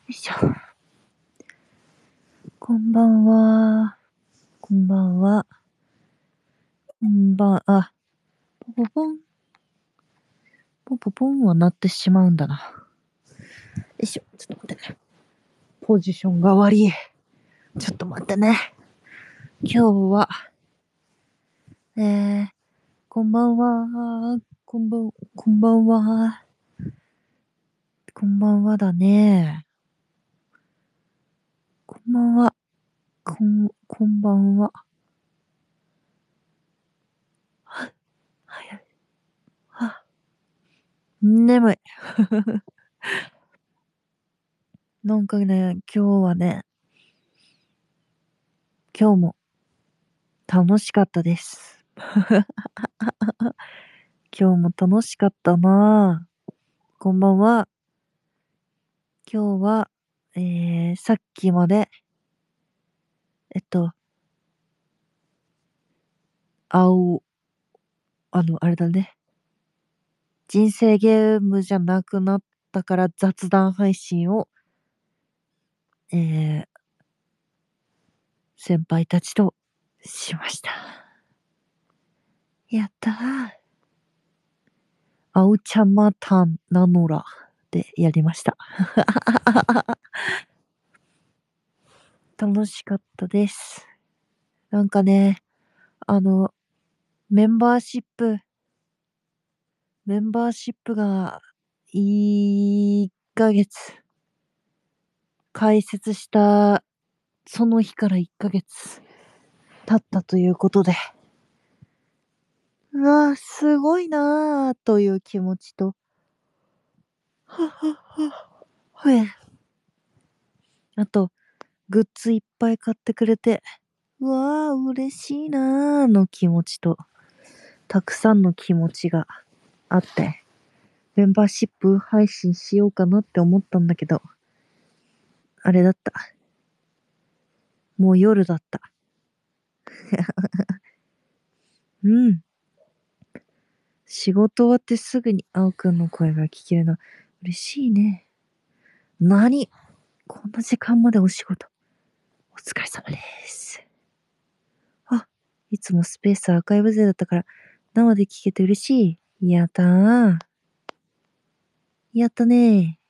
いしょ。こんばんは。こんばんは。ポポポン。ポポポンは鳴ってしまうんだな。よいしょ。ちょっと待ってね。ポジションが悪い。ちょっと待ってね。今日は、こんばんは。こんばんは。こんばんはだね。こんばんは。こんばんは。は、早い。は、眠い。なんかね、今日はね、今日も楽しかったです。今日も楽しかったなぁ。こんばんは。今日は、さっきまで、えっと、青、あれだね。人生ゲームじゃなくなったから雑談配信を、えー、先輩たちとしました。やったー。青ちゃまたんなのらでやりました。楽しかったです。なんかね、あの、メンバーシップ、メンバーシップが1ヶ月開設したその日から1ヶ月経ったということで、うわぁ、すごいなぁという気持ちと、はっはっは、ほえ。あと、グッズいっぱい買ってくれて、うわぁ、嬉しいなぁの気持ちと、たくさんの気持ちがあって、メンバーシップ配信しようかなって思ったんだけど、あれだった。もう夜だった。うん。仕事終わってすぐに青くんの声が聞けるの、嬉しいね。何こんな時間までお仕事。お疲れ様です。あ、いつもスペースアーカイブ勢だったから、生で聞けて嬉しい。やったー。やったね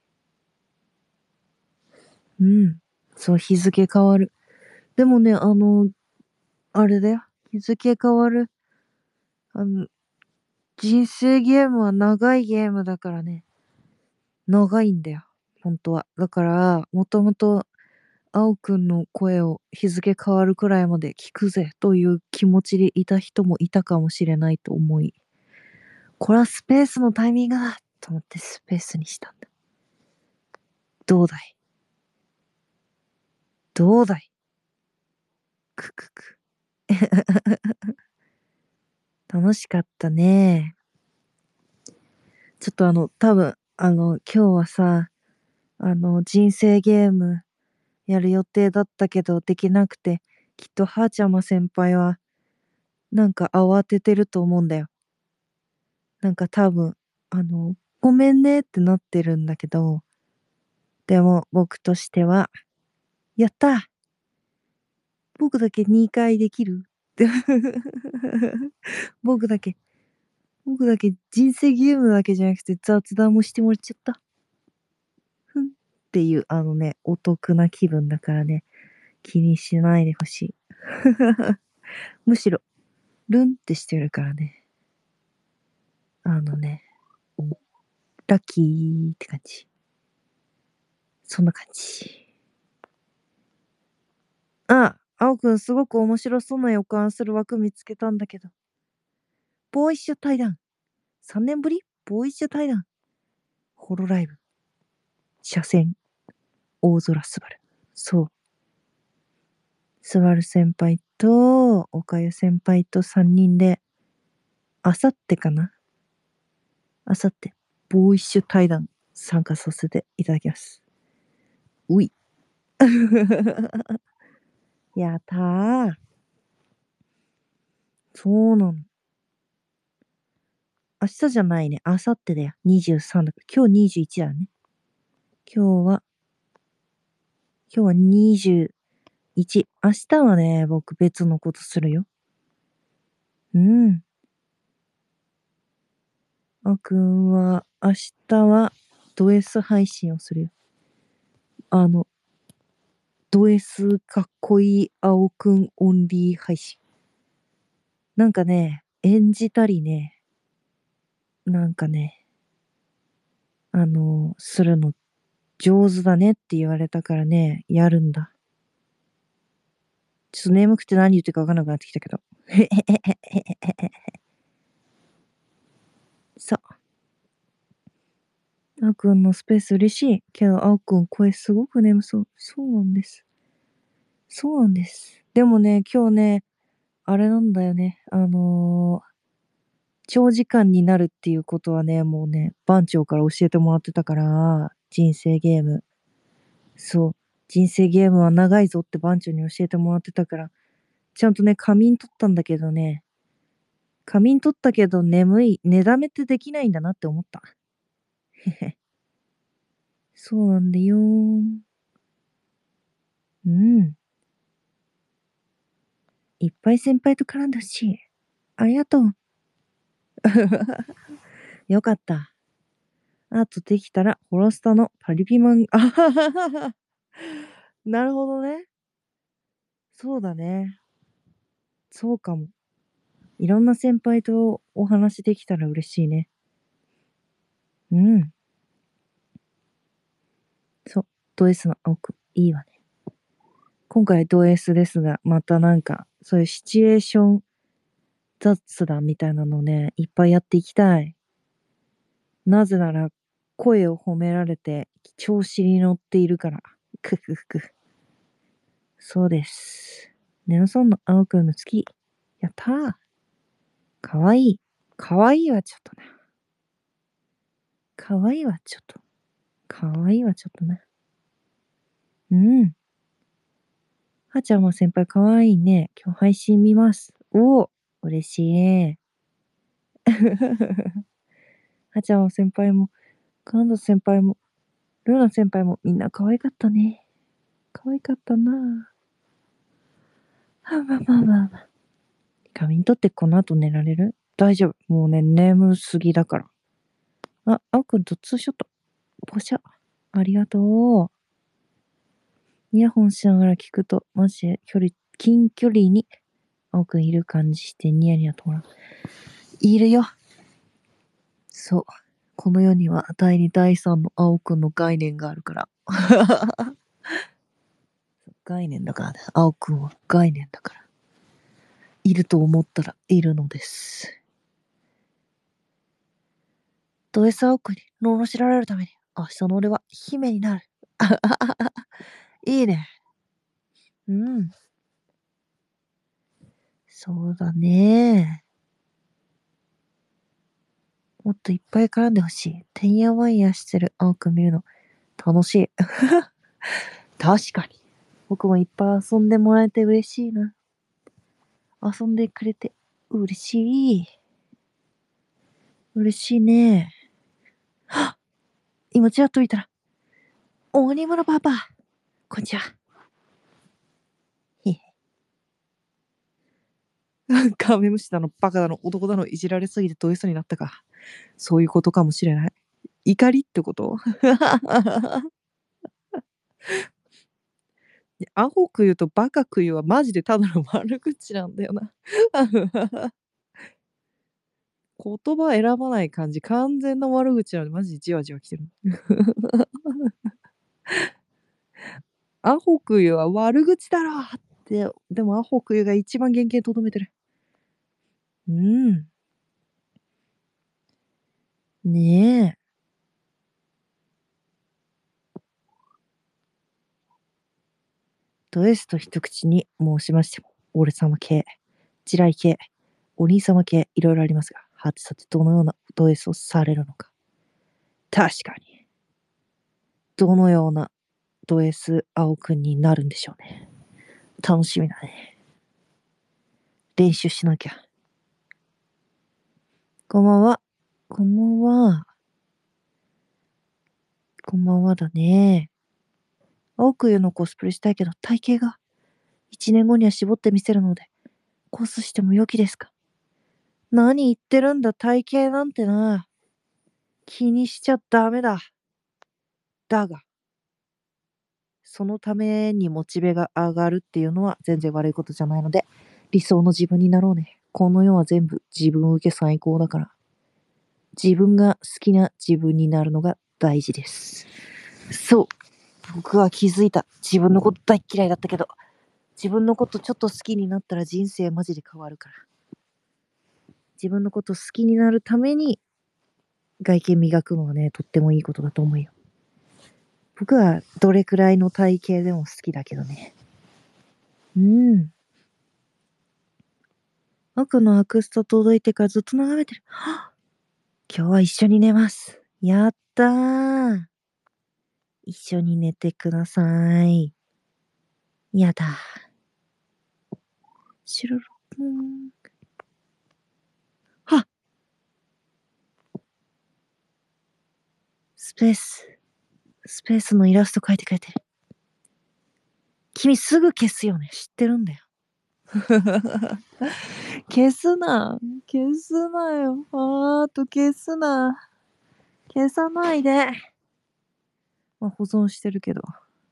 ー。うん。そう、日付変わる。でもね、あれだよ。日付変わる。あの、人生ゲームは長いゲームだからね。長いんだよ。本当は。だから、もともと、青くんの声を日付変わるくらいまで聞くぜという気持ちでいた人もいたかもしれないと思い、これはスペースのタイミングだと思ってスペースにしたんだ。どうだいどうだいくくく。楽しかったね。ちょっと多分、今日はさ、人生ゲームやる予定だったけどできなくて、きっとはーちゃま先輩は、なんか慌ててると思うんだよ。なんか多分、ごめんねってなってるんだけど、でも僕としては、やった僕だけ2回できるって僕だけ、僕だけ人生ゲームだけじゃなくて雑談もしてもらっちゃった。ふんっていうお得な気分だからね、気にしないでほしい。むしろ、ルンってしてるからね。あのね、ラッキーって感じ。そんな感じ。青くんすごく面白そうな予感する枠見つけたんだけど。ボーイッシュ対談。3年ぶりボーイッシュ対談。ホロライブ。車線。大空すばる。そう。すばる先輩と、おかゆ先輩と3人で、あさってかなあさって、ボーイッシュ対談参加させていただきます。うい。やったー。そうなの。明日じゃないね。あさってだよ。23だから。今日21だね。今日は今日は21。明日はね、僕別のことするよ。うん。あくんは、明日はド S 配信をするよ。あの、ド S かっこいい青くんオンリー配信。なんかね、演じたりね、なんかね、するの上手だねって言われたからね、やるんだ。ちょっと眠くて何言ってるか分かんなくなってきたけど。さあ、あくんのスペース嬉しい。けど、あくん声すごく眠そう。そうなんです。そうなんです。でもね、今日ね、あれなんだよね。長時間になるっていうことはね、もうね、番長から教えてもらってたから、人生ゲーム。そう。人生ゲームは長いぞって番長に教えてもらってたから、ちゃんとね、仮眠取ったんだけどね、仮眠取ったけど眠い、寝だめってできないんだなって思った。へへ。そうなんだよー。うん。いっぱい先輩と絡んだし、ありがとう。よかった。あとできたら、ホロスタのパリピマン、あはははは。なるほどね。そうだね。そうかも。いろんな先輩とお話できたら嬉しいね。うん。そう。ド S の青くん、いいわね。今回ド S ですが、またなんか、そういうシチュエーション雑談みたいなのね、いっぱいやっていきたい。なぜなら、声を褒められて、調子に乗っているから。くふく。そうです。眠そうな青くんの好き。やったー。かわいい。かわいいはちょっとな。かわいいはちょっと。かわいいはちょっとな。うん。はちゃんも先輩かわいいね。今日配信見ます。おお、嬉しい。はちゃんも先輩も、カンド先輩も、ルーナ先輩もみんな可愛かったね。可愛かったなぁ。はまあまあまあまあ。仮眠取ってこの後寝られる？大丈夫。もうね、眠すぎだから。あ、あおくんとツーショット。ポシャ。ありがとう。イヤホンしながら聞くと、マジで近距離に、あおくんいる感じしてニヤニヤともらう。いるよ。そう。この世には第二第三の青くんの概念があるから。概念だからね。青くんは概念だから。いると思ったらいるのです。ド S 青くんに罵られるために、明日の俺は姫になる。いいね。うん。そうだね。もっといっぱい絡んでほしい。てんやわんやしてる青くん見るの楽しい。確かに。僕もいっぱい遊んでもらえて嬉しいな。遊んでくれて嬉しい。嬉しいね。はっ、今ちらっと見たら、鬼物パパ。こんにちは。へへ。カメムシだの、バカだの、男だの、いじられすぎてド S になったか。そういうことかもしれない。怒りってこと？アホく言うとバカく言うはマジでただの悪口なんだよな。言葉選ばない感じ、完全な悪口なのでマジでじわじわ来てる。アホく言うは悪口だろって、でもアホく言うが一番原型とどめてる。うん。ねえ。ド S と一口に申しましても、俺様系、地雷系、お兄様系、いろいろありますが、はてさてどのようなド S をされるのか。確かに。どのようなド S 青くんになるんでしょうね。楽しみだね。練習しなきゃ。こんばんは。こんばんは。こんばんはだね。 青く湯のコスプレしたいけど体型が1年後には絞ってみせるので、コースしても良きですか？何言ってるんだ、体型なんてな。気にしちゃダメだ。だが、そのためにモチベが上がるっていうのは全然悪いことじゃないので、理想の自分になろうね。この世は全部自分受け最高だから、自分が好きな自分になるのが大事です。そう。僕は気づいた。自分のこと大っ嫌いだったけど、自分のことちょっと好きになったら人生マジで変わるから。自分のこと好きになるために外見磨くのはね、とってもいいことだと思うよ。僕はどれくらいの体型でも好きだけどね。うん。僕のアクスタ届いてからずっと眺めてる。今日は一緒に寝ます。やったー。一緒に寝てください。やだ。しろろぽん。はっ。スペース。スペースのイラスト描いてくれてる。君すぐ消すよね。知ってるんだよ。消すな。消すなよ。消すな。消さないで。まあ、保存してるけど。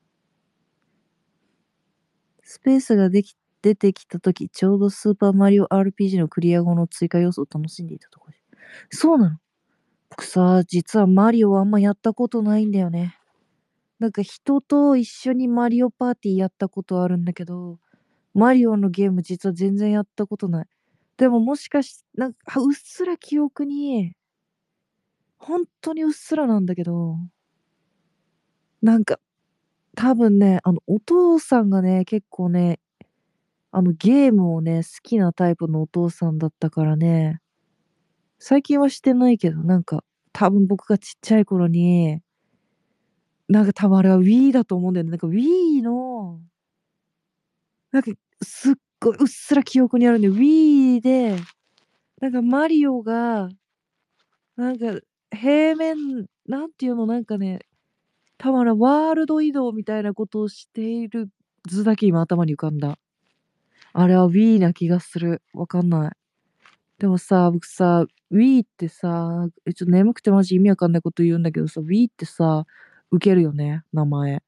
スペースが出てきたとき、ちょうどスーパーマリオ RPG のクリア後の追加要素を楽しんでいたところで。そうなの？僕さ、実はマリオはあんまやったことないんだよね。なんか人と一緒にマリオパーティーやったことあるんだけど、マリオのゲーム実は全然やったことない。でももしかし、なんかうっすら記憶に、本当にうっすらなんだけど、なんか多分ね、お父さんがね、結構ね、ゲームをね、好きなタイプのお父さんだったからね、最近はしてないけど、なんか、多分僕がちっちゃい頃に、なんか多分あれは Wii だと思うんだよね。なんか Wii の、なんかすっごいうっすら記憶にあるんで、Wii で、なんかマリオが、なんか平面、なんていうの、なんかね、多分あれワールド移動みたいなことをしている図だけ今頭に浮かんだ。あれは Wii な気がする。わかんない。でもさ、僕さ、Wii ってさ、ちょっと眠くてマジ意味わかんないこと言うんだけどさ、Wii ってさ、ウケるよね、名前。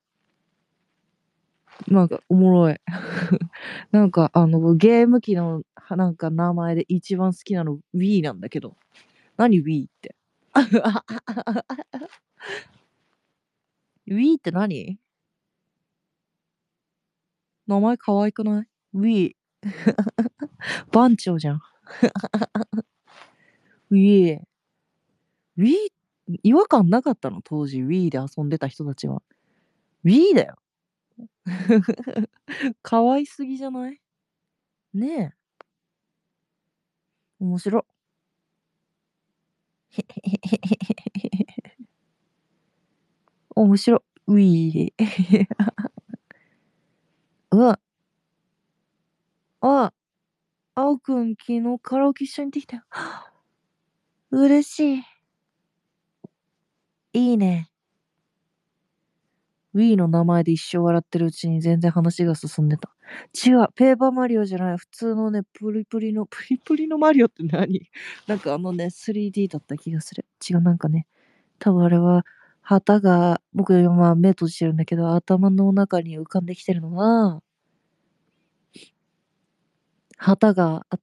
なんかおもろい。なんかゲーム機のなんか名前で一番好きなの Wii なんだけど。何 Wii って。Wii って何？名前可愛くない？ Wii。番長じゃん。Wii。Wii、違和感なかったの当時 Wii で遊んでた人たちは。Wii だよ。可愛すぎじゃない？ねえ。面白。面白。Wii。うわ、あ、青くん昨日カラオケ一緒に行ってきたよ。嬉しい。いいね。Wii の名前で一生笑ってるうちに全然話が進んでた。違う、ペーパーマリオじゃない。普通のね、プリプリのマリオって何？なんか3D だった気がする。違う、なんかね、多分あれは、旗が、僕今目閉じてるんだけど、頭の中に浮かんできてるのは、旗があって、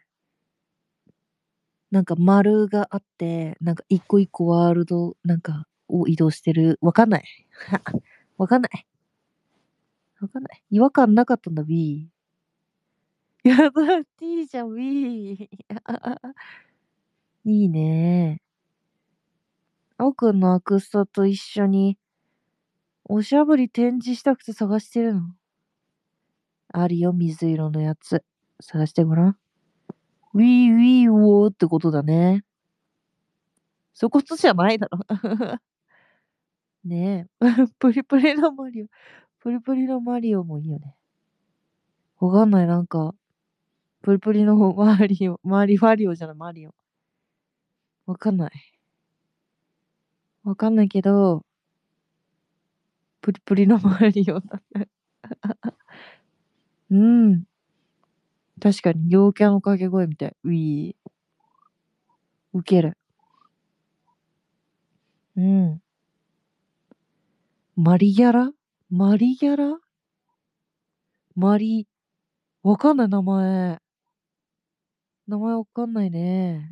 なんか丸があって、なんか一個一個ワールドなんかを移動してる。わかんない。わかんない。わかんない。違和感なかったんだ、B。やだ、T じゃん、B。いいね。青くんのアクスタと一緒におしゃぶり展示したくて探してるの。あるよ、水色のやつ。探してごらん。ウィーウィーウォーってことだね。そういうことじゃないだろ。ねえ。プリプリのマリオ。プリプリのマリオもいいよね。わかんない、なんか、プリプリのマリオ、マリオじゃない、マリオ。わかんない。わかんないけど、 プリプリのマリオだね。うん。確かに、陽キャの掛け声みたい。ウィー。ウケる。うん。マリギャラマリギャラマリ、わかんない名前。名前わかんないね。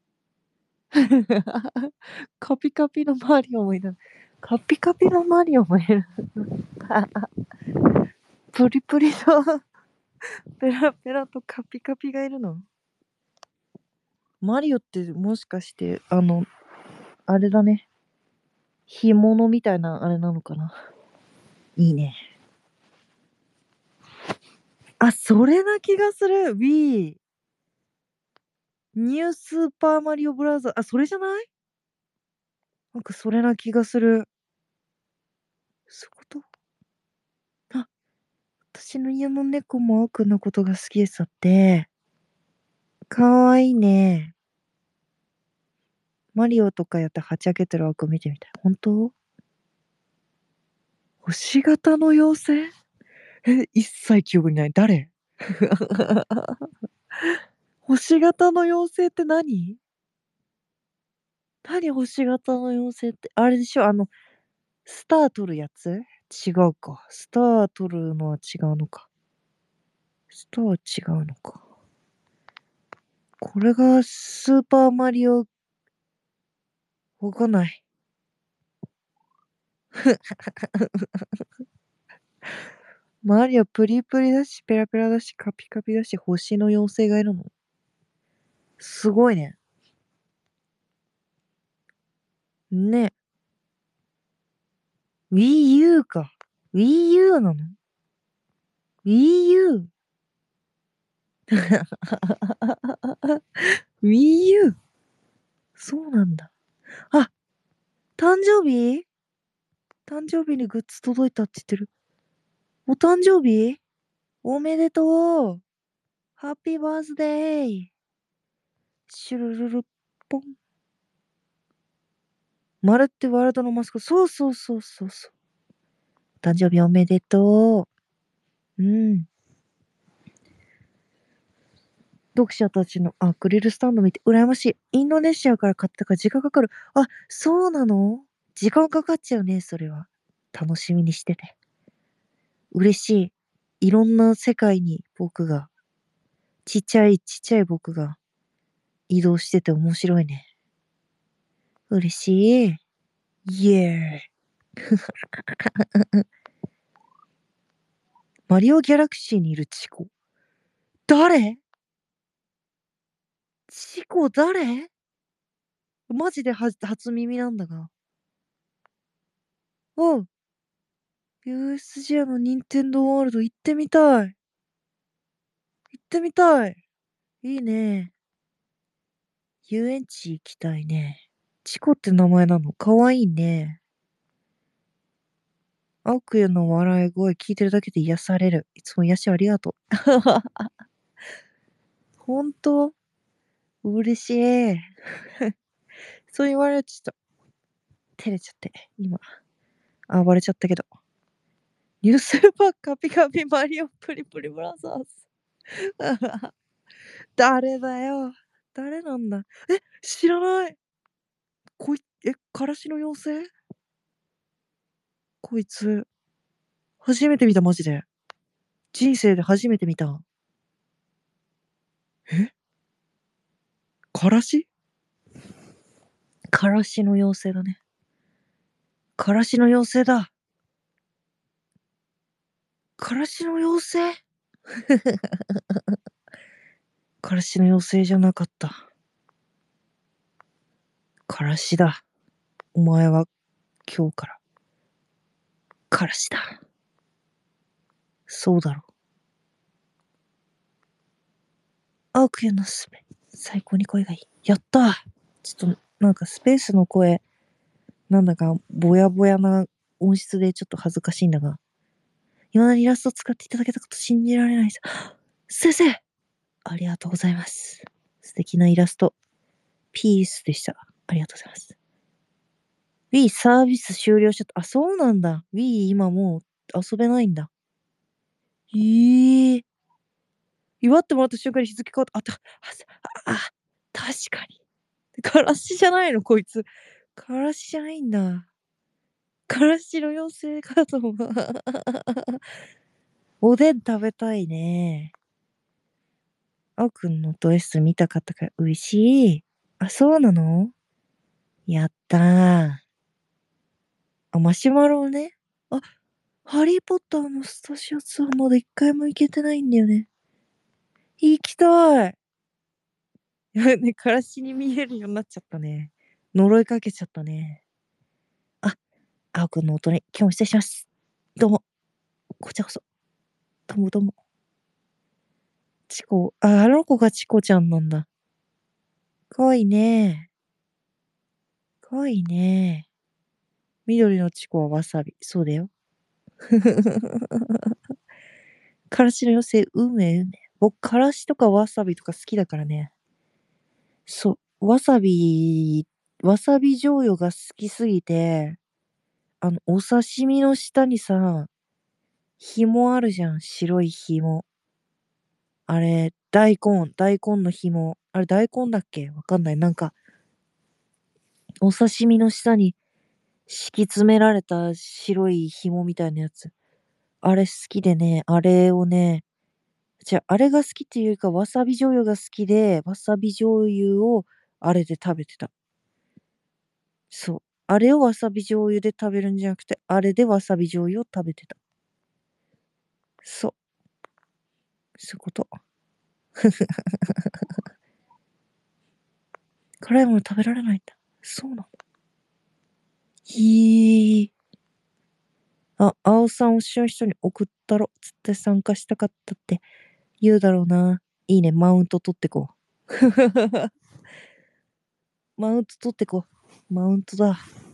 カピカピのマリオもいる。カピカピのマリオもいる。プリプリとペラペラとカピカピがいるの。マリオってもしかして、あれだね。干物みたいなあれなのかな。いいね。あ、それな気がする。Wii。ニュースーパーマリオブラザー。あ、それじゃない？なんかそれな気がする。そういうこと？あ、私の家の猫も奥のことが好きですって。かわいいね。マリオとかやってはちゃけてる奥見てみたい。本当？星型の妖精？一切記憶にない。誰？星型の妖精って何？何星型の妖精って。あれでしょ？スター取るやつ？違うか。スター取るのは違うのか。スターは違うのか。これがスーパーマリオ、わかんない。マリオプリプリだし、ペラペラだし、カピカピだし、星の妖精がいるの？すごいね。ね。Wii U か。Wii U なの？ Wii U。Wii U。そうなんだ。あ、誕生日？誕生日にグッズ届いたって言ってる。お誕生日おめでとう。ハッピーバースデー。シュルルルッポン。丸ってワールドのマスコット。そうそうそうそうそう。誕生日おめでとう。うん。読者たちのアクリルスタンド見て羨ましい。インドネシアから買ったから時間かかる。あ、そうなの？時間かかっちゃうね、それは。楽しみにしてて。嬉しい。いろんな世界に僕が、ちっちゃいちっちゃい僕が移動してて面白いね。嬉しい。イエーイ。マリオギャラクシーにいるチコ。誰？チコ誰？マジで初耳なんだが。うん。USJ の任天堂ワールド行ってみたい。行ってみたい。いいね。遊園地行きたいね。チコって名前なの？かわいいね。アクヤの笑い声聞いてるだけで癒される。いつも癒しありがとう。ほんと？嬉しい。そう言われるとちょっと照れちゃって、今、暴れちゃったけど。ニュースーパーカピカピマリオプリプリブラザーズ。誰だよ。誰なんだ。知らない。からしの妖精？こいつ、初めて見た、マジで。人生で初めて見た。えからし？からしの妖精だね。からしの妖精だ。からしの妖精？からしの妖精じゃなかった。からしだ。お前は今日から、からしだ。そうだろう。青くんのすべ。最高に声がいい。やったー。ちょっと、なんかスペースの声、なんだかぼやぼやな音質でちょっと恥ずかしいんだが、今のイラスト使っていただけたこと信じられないです。先生、ありがとうございます。素敵なイラスト。ピースでした。ありがとうございます。 Wii サービス終了しちゃった。あ、そうなんだ。Wii 今もう遊べないんだ。ええ、祝ってもらった瞬間に日付変わった。確かに。からしじゃないの、こいつ。からしじゃないんだ。からしの妖精かと思う。おでん食べたいね。あおくんのド S 見たかったから嬉しい。あ、そうなの？やったー。あ、マシュマロね。あ、ハリーポッターのスタジオツアーまだ一回も行けてないんだよね。行きたい。ね、からしに見えるようになっちゃったね。呪いかけちゃったね。あ、あおくんの音に今日も失礼します。どうも。こちらこそ。どうもどうも。チコ、あ、あの子がチコちゃんなんだ。かわいいね。かわいいね。緑のチコはわさび。そうだよ。からしの妖精、うめうめ。僕、からしとかわさびとか好きだからね。そう、わさび醤油が好きすぎて、お刺身の下にさ、紐あるじゃん、白い紐。あれ、大根の紐。あれ、大根だっけわかんない。なんか、お刺身の下に敷き詰められた白い紐みたいなやつ。あれ好きでね、あれをね、あれが好きっていうか、わさび醤油が好きで、わさび醤油をあれで食べてた。そう。あれをわさび醤油で食べるんじゃなくて、あれでわさび醤油を食べてた。そう。そういうこと。辛いもの食べられないんだ。そうなんだ。へえ。あ、青さん推しの人に送ったろ。つって参加したかったって言うだろうな。いいね、マウント取ってこう。マウント取ってこう。マウントだ。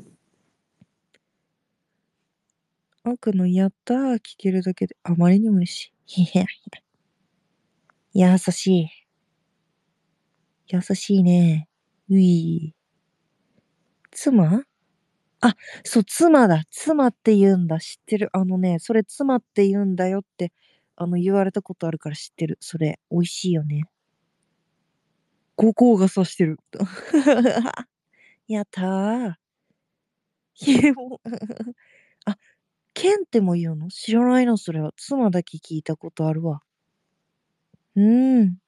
悪のやったー聞けるだけであまりにも嬉しい。いや、優しい。優しいね。うい。妻あ、そう、妻だ。妻って言うんだ。知ってる。それ妻って言うんだよって、言われたことあるから知ってる。それ、美味しいよね。五光がさしてる。やったー。もうあ、ケンっても言うの知らないのそれは。妻だけ聞いたことあるわ。うーん。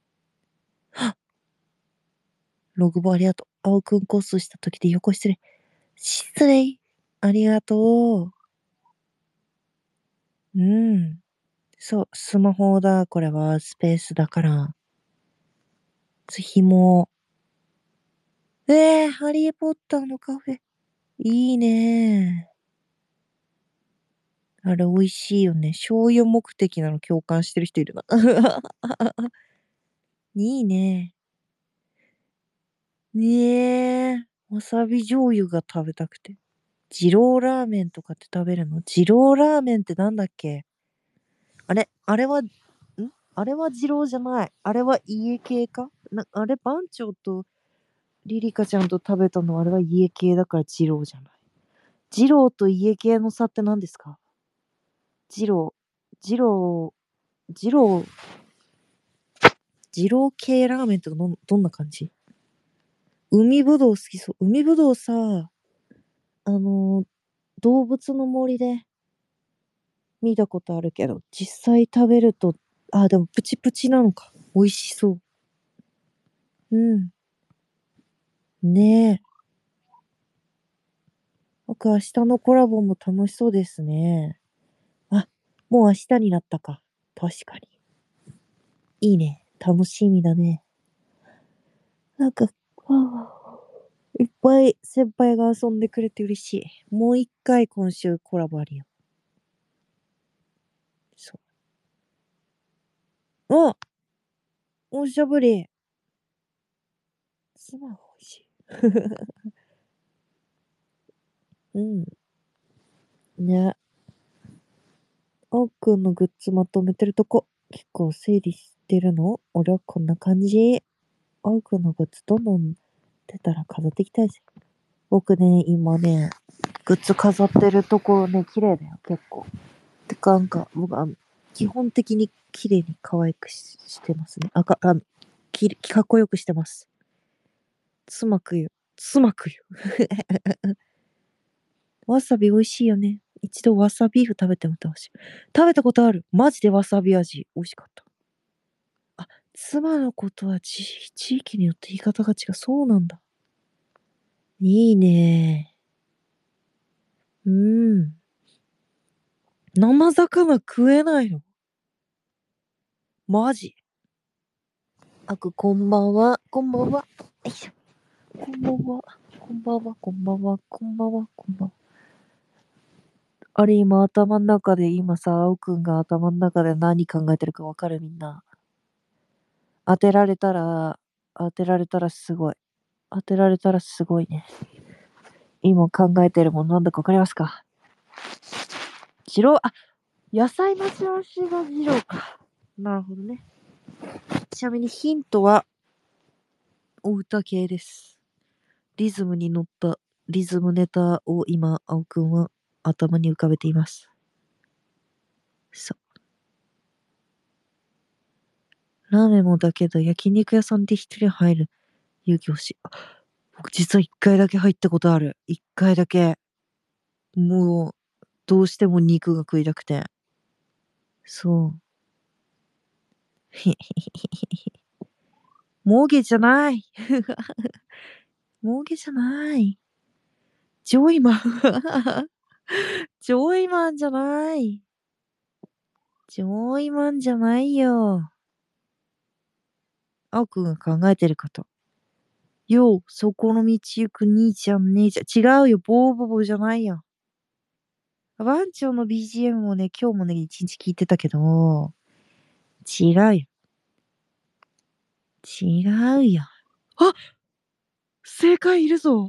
ログボありがとう。青くんコースした時で横失礼。失礼。ありがとう。うん。そう、スマホだ。これはスペースだから。紐。ハリーポッターのカフェ。いいね。あれ美味しいよね。醤油目的なの共感してる人いるな。いいね。ねえ。わさび醤油が食べたくて。二郎ラーメンとかって食べるの？二郎ラーメンってなんだっけ？あれは二郎じゃない。あれは家系かあれ番長とリリカちゃんと食べたのはあれは家系だから二郎じゃない。二郎と家系の差って何ですか？二郎、二郎、二郎、二郎系ラーメンってどんな感じ？海ぶどう好きそう。海ぶどうさ、あのー動物の森で見たことあるけど、実際食べると、でもプチプチなのか。美味しそう。うん。ねえ。僕、明日のコラボも楽しそうですね。あ、もう明日になったか。確かに。いいね。楽しみだね。なんか、いっぱい先輩が遊んでくれて嬉しい。もう一回今週コラボあるよ。そう。おしゃぶり。スマホ欲しい。うん。ね。あおくんのグッズまとめてるとこ、結構整理してるの？俺はこんな感じ。あおくんのグッズどんどん出たら飾っていきたいぜ。 僕ね、今ね、グッズ飾ってるところね、綺麗だよ、結構。てか、僕基本的に綺麗に可愛くしてますね。かっこよくしてます。つまくよ。つまくよ。わさび美味しいよね。一度わさビーフ食べてみてほしい。食べたことある。マジでわさび味。美味しかった。あ、妻のことは地域によって言い方が違う。そうなんだ。いいね。うん。生魚食えないの？マジ？こんばんは。こんばんは。よいしょ。こんばんは。こんばんは。こんばんは。こんばんは。こんばんは。あれ、今頭の中で、今さ、青くんが頭の中で何考えてるかわかる？みんな。当てられたら、当てられたらすごい。当てられたらすごいね。今考えてるものなんだかわかりますか？野菜待ち合わせが二郎か。なるほどね。ちなみにヒントは、お歌系です。リズムに乗ったリズムネタを今、青くんは頭に浮かべています。そう。ラーメンもだけど、焼肉屋さんで一人入る勇気欲しい。僕実は一回だけ入ったことある。一回だけ。もう、どうしても肉が食いたくて。そう。もうげじゃない。もうげじゃない。ジョイマン。ジョイマンじゃない。ジョイマンじゃないよ。青くんが考えてること。よう、そこの道行く兄ちゃん姉ちゃん。違うよ、ボーボボじゃないよ。番長の BGM もね、今日もね、一日聞いてたけど、違うよ。違うよ。あ、正解いるぞ。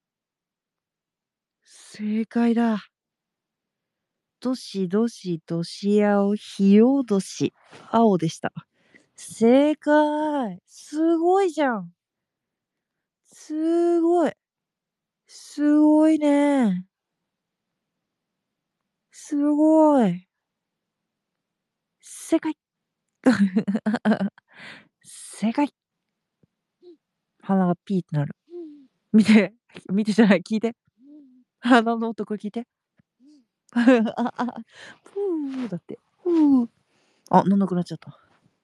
正解だ。どしどしどし青ひよどし。青でした。正解。すごいじゃん。すごい。すごいね。すごい。正解。正解。鼻がピーってなる。見て。見てじゃない。聞いて。鼻の音これ聞いて。ふーだって。ふー。なんなくなっちゃった。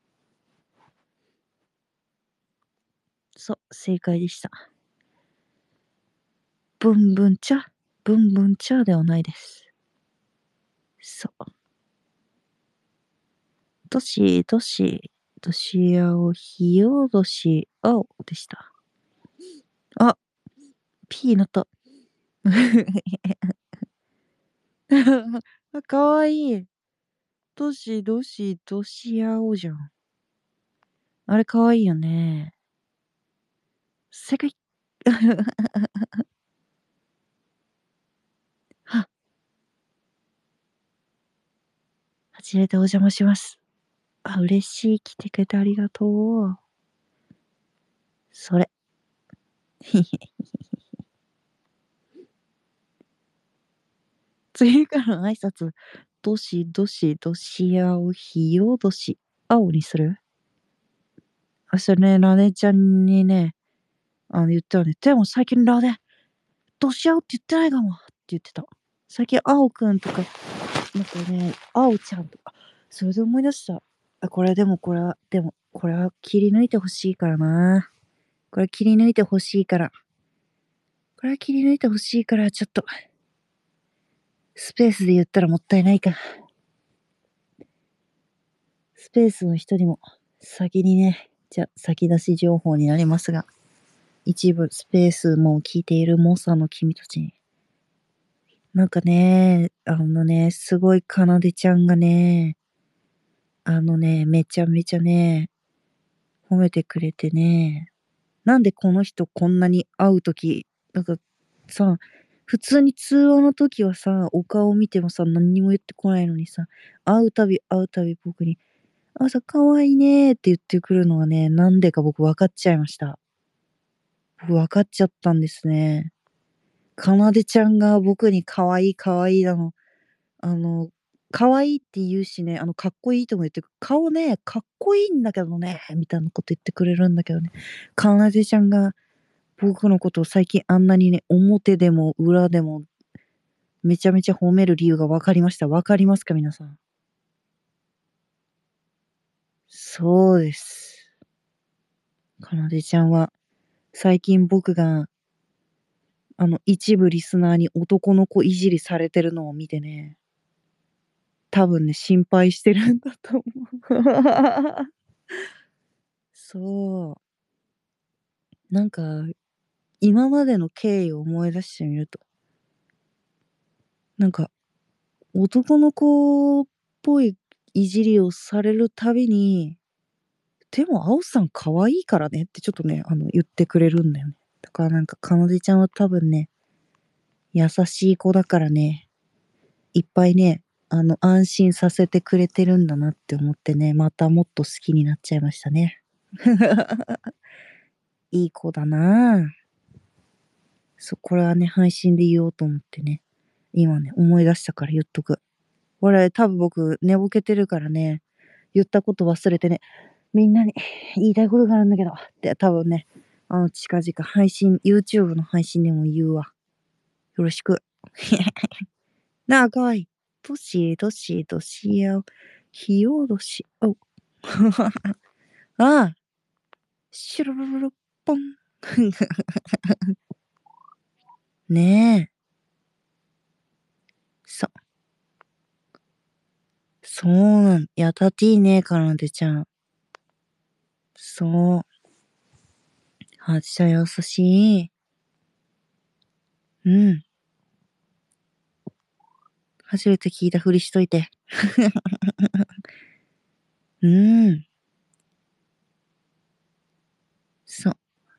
そう、正解でした。ブンブンチャ、ブンブンチャではないです。そう。どしどし、どし青、ひよどし青でした。あ、ピーなった。かわいい。どしどし、どし青じゃん。あれかわいいよね。正解。は、初めてお邪魔します。嬉しい。来てくれてありがとう。それ。次からの挨拶、どしどしどし青ひよどし青にする？それね、ラネちゃんにね、言ったよね。でも最近ラネ、どし青って言ってないかもって言ってた。最近青くんとか、なんかね、青ちゃんとか、それで思い出した。これは切り抜いてほしいからな。これ切り抜いてほしいから。これは切り抜いてほしいから、ちょっと、スペースで言ったらもったいないか。スペースの人にも先にね、じゃあ先出し情報になりますが、一部スペースも聞いている猛者の君たちに、なんかね、すごいかなでちゃんがね、めちゃめちゃね、褒めてくれてね、なんでこの人こんなに会うとき、なんかさ、普通に通話の時はさ、お顔見てもさ、何にも言ってこないのにさ、会うたび僕に、かわいいねーって言ってくるのはね、なんでか僕分かっちゃいました。僕分かっちゃったんですね。 かなでちゃんが僕に可愛い可愛い可愛いって言うしね、かっこいいとも言って顔ね、かっこいいんだけどね、みたいなこと言ってくれるんだけどね。かなでちゃんが僕のことを最近あんなにね、表でも裏でもめちゃめちゃ褒める理由が分かりました。分かりますか皆さん。そうです。かなでちゃんは最近僕が一部リスナーに男の子いじりされてるのを見てね、多分ね、心配してるんだと思う。そう。なんか、今までの経緯を思い出してみると、なんか、男の子っぽいいじりをされるたびに、でも、あおさん可愛いからねってちょっとね、言ってくれるんだよね。だからなんか、かなでちゃんは多分ね、優しい子だからね、いっぱいね、安心させてくれてるんだなって思ってね、またもっと好きになっちゃいましたね。いい子だなぁ。そう、これはね、配信で言おうと思ってね、今ね、思い出したから言っとく。俺、多分僕、寝ぼけてるからね、言ったこと忘れてね、みんなに言いたいことがあるんだけど、って多分ね、近々配信、YouTube の配信でも言うわ。よろしく。なあ、かわいい。どしどしどしや、ひよどし、お。ああ、シュルルルルポン。ねえ。そ、そうやたっていいね、かなでちゃん。そう。はちゃん優しい。うん。初めて聞いたふりしといて。うん。そう。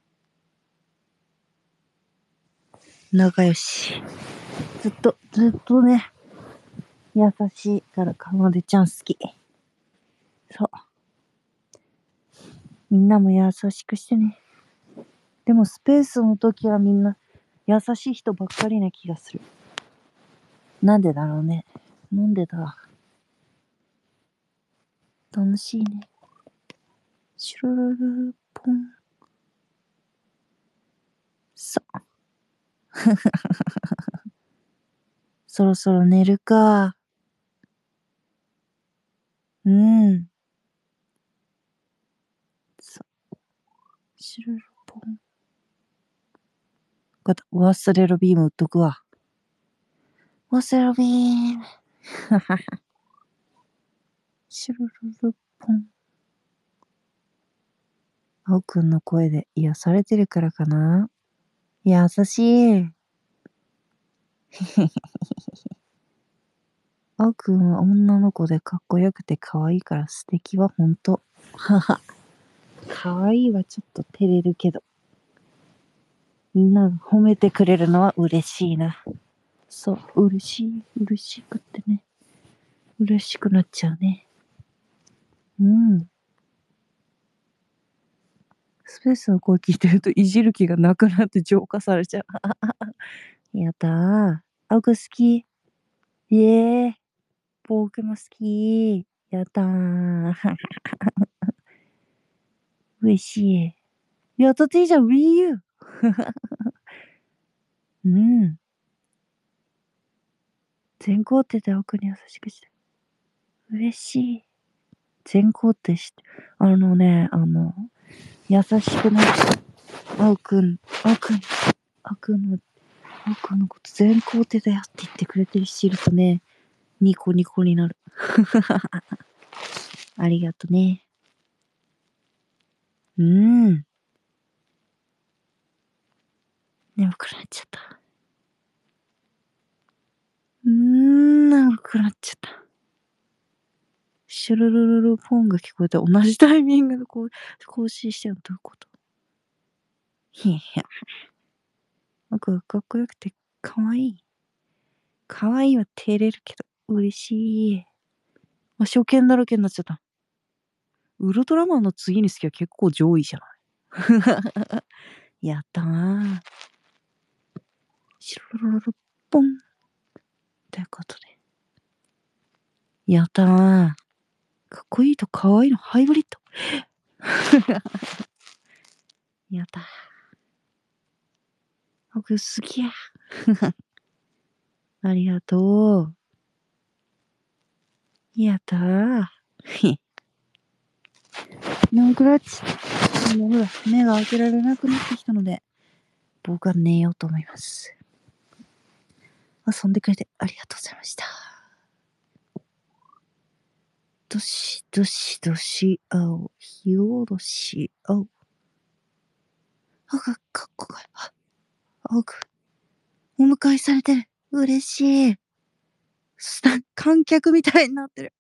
仲良し。ずっとね、優しいからかなでちゃん好き。そう。みんなも優しくしてね。でもスペースの時はみんな優しい人ばっかりな気がする。なんでだろうね。なんでだ。楽しいね。シュルルルルポン。さ、そろそろ寝るか。うん。さ、シュルルルポン。忘れろビーム売っとくわ。忘れろビーム。シュルルルポン。あおくんの声で癒されてるからかな。優しい。あおくんは女の子でかっこよくて可愛いから素敵はほんと。はは。可愛いはちょっと照れるけど。みんなが褒めてくれるのは嬉しいな。そう、嬉しくってね。嬉しくなっちゃうね。うん。スペースの声聞いてるといじる気がなくなって浄化されちゃう。やったー。あおくん好き。イエーイ。僕も好き。やったー。嬉しい。やったっていいじゃん、Wii U。うん。全肯定で奥に優しくして。嬉しい。全肯定して。優しくなって。あおくん、あおくん、あおくんの、あおくんのこと全肯定だよって言ってくれてる人いるとね、ニコニコになる。ありがとね。うん。眠くなっちゃった。眠くなっちゃった。シュルルルルポンが聞こえて同じタイミングで更新してるのどういうこと？いや、僕はかっこよくて可愛い。可愛いは照れるけど嬉しい。あ、初見だらけになっちゃった。ウルトラマンの次に好きは結構上位じゃない？やったー。シュルロロロポン。ということで。やったー。かっこいいと可愛いのハイブリッド。やったー。僕好きや。ありがとう。やったー。ノークラッチ。もうほら、目が開けられなくなってきたので、僕は寝ようと思います。遊んでくれてありがとうございました。どしどしどし青、ひおろし青。あ、かっこがいい。あ、青く、お迎えされてる。嬉しい。観客みたいになってる。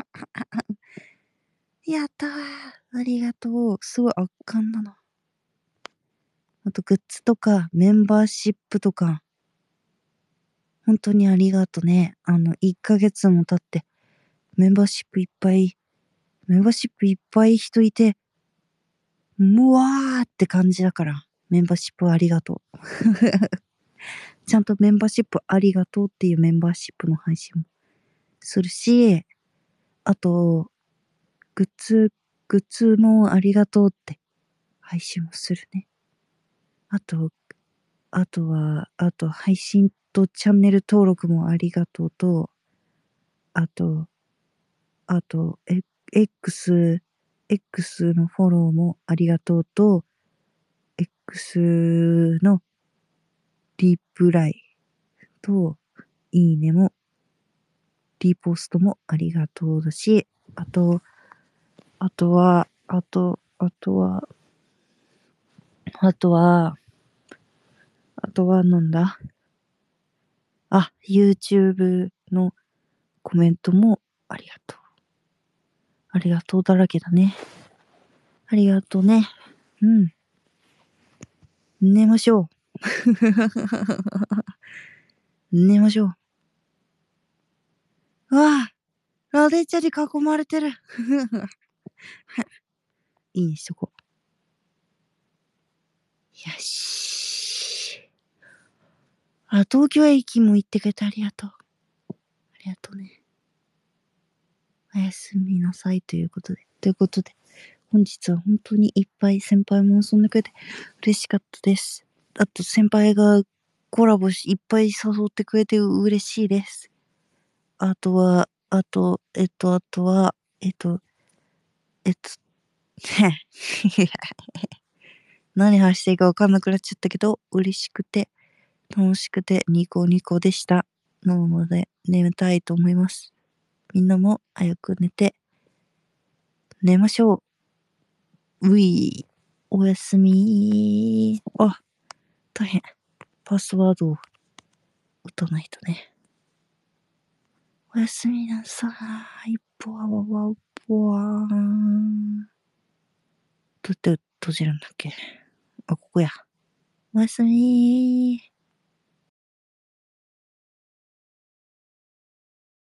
やったー。ありがとう。すごい圧巻だな。あと、グッズとか、メンバーシップとか、本当にありがとね。1ヶ月も経って、メンバーシップいっぱい人いて、うわーって感じだから、メンバーシップありがとう。ちゃんとメンバーシップありがとうっていうメンバーシップの配信もするし、あと、グッズもありがとうって配信もするね。あと、あと配信とチャンネル登録もありがとうと、あと、あと、X のフォローもありがとうと、X のリプライと、いいねも、リポストもありがとうだし、あとは、なんだYouTube のコメントもありがとう。ありがとうだらけだね。ありがとうね。うん。寝ましょう。寝ましょう。わあ、ラデチャに囲まれてる。いいにしとこう。よし。東京駅も行ってくれてありがとう。ありがとうね。おやすみなさいということで、本日は本当にいっぱい先輩も遊んでくれて嬉しかったです。あと先輩がコラボし、いっぱい誘ってくれて嬉しいです。あとは、何話していいかわかんなくなっちゃったけど、嬉しくて、楽しくて、ニコニコでした。なので、眠たいと思います。みんなも早く寝て、寝ましょう。ういー。おやすみー。あ、大変。パスワードを打たないとね。おやすみなさい。ぽわわわぽわーん。どうやって閉じるんだっけ。あ、ここや。おやすみー。